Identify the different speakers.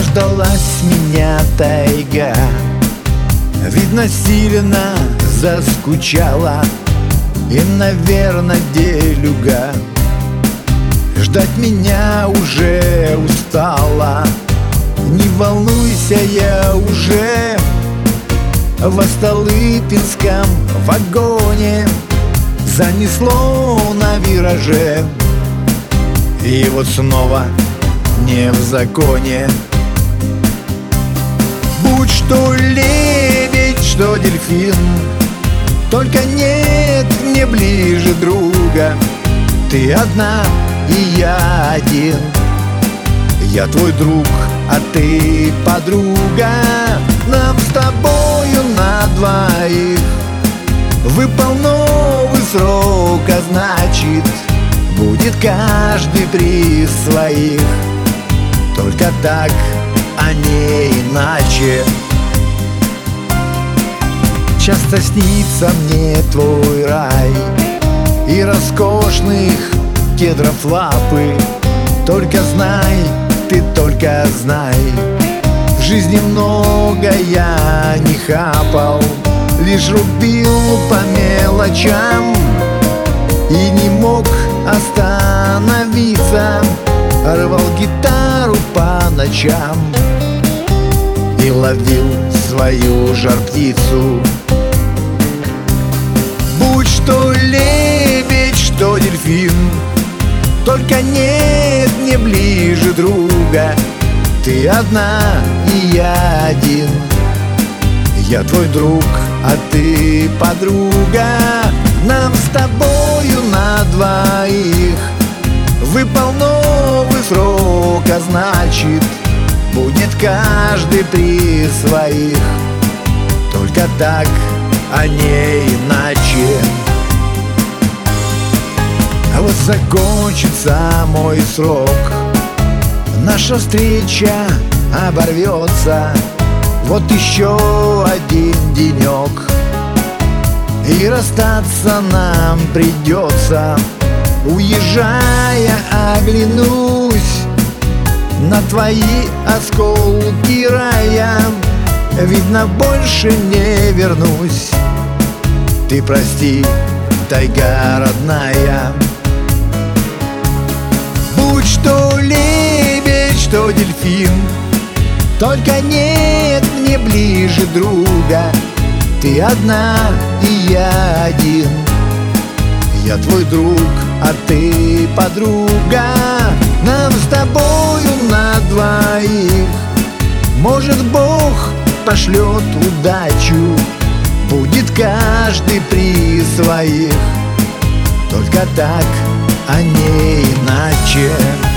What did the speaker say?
Speaker 1: Заждалась меня тайга, видно, сильно заскучала и, наверно, делюга ждать меня уже устала. Не волнуйся, я уже в Столыпинском вагоне, занесло на вираже, и вот снова не в законе. Будь что лебедь, что дельфин, только нет мне ближе друга. Ты одна, и я один. Я твой друг, а ты подруга. Нам с тобою на двоих выпал новый срок, а значит, будет каждый при своих. Только так, а не иначе. Часто снится мне твой рай и роскошных кедров лапы. Только знай, ты только знай, в жизни много я не хапал, лишь рубил по мелочам и не мог остановиться. Рвал гитару по ночам и ловил свою жар-птицу. Будь что лебедь, что дельфин, только нет мне ближе друга. Ты одна, и я один. Я твой друг, а ты подруга. Нам с тобою на двоих выпал новый срок, а значит, будет каждый при своих. Только так, а не иначе. А вот закончится мой срок, наша встреча оборвется. Вот еще один денек, и расстаться нам придется. Уезжая, оглянусь на твои осколки рая. Видно, больше не вернусь. Ты прости, тайга родная. Будь что лебедь, что дельфин, только нет мне ближе друга. Ты одна, и я один. Я твой друг, а ты подруга. Нам с тобою на двоих, может, Бог пошлет удачу, будет каждый при своих. Только так, а не иначе.